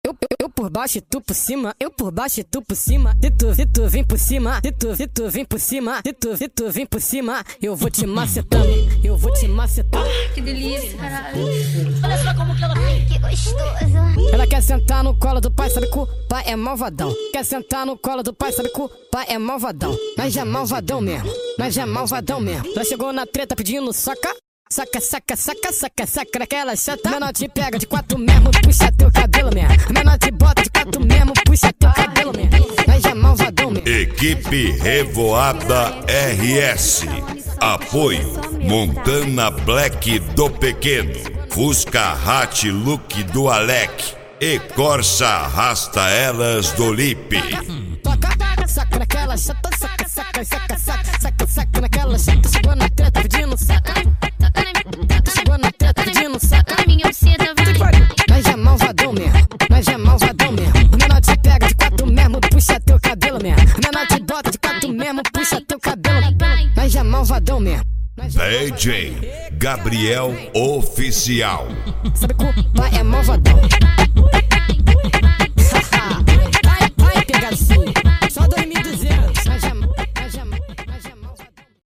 Eu por baixo e tu por cima, eu por baixo e tu por cima. Se tu vem por cima, se tu vem por cima, se tu vem por cima, eu vou te macetando, eu vou te macetando. Que delícia, caralho. Olha só como que ela fica. Que gostoso. Ela quer sentar no colo do pai, sabe que o pai é malvadão. Quer sentar no colo do pai, sabe que o pai é malvadão. Nós é malvadão mesmo, nós é malvadão mesmo. Ela chegou na treta pedindo saca. Saca, saca, saca, saca, saca naquela chata. Menor te pega de 4 mesmo, puxa teu cabelo mesmo. Menor te bota de 4 mesmo, puxa teu cabelo mesmo. Nós é malvadão mesmo. Equipe Revoada RS. Apoio Montana Black do Pequeno, Fusca Hat Look do Alec e Corsa Arrasta Elas do Lipe. Toca, saca naquela chata, saca, saca, saca, saca, saca, saca naquela chata. Chegou na treta pedindo saca. Chegou na treta pedindo saca. Minha buceta vai. Nós é malvadão mesmo, nós é malvadão mesmo. O menor te pega de 4 mesmo, puxa teu cabelo mesmo. O menor te bota de 4 mesmo, puxa teu cabelo. Nós é malvadão mesmo. DJ Gabriel Oficial. Sabe que o pai é malvadão.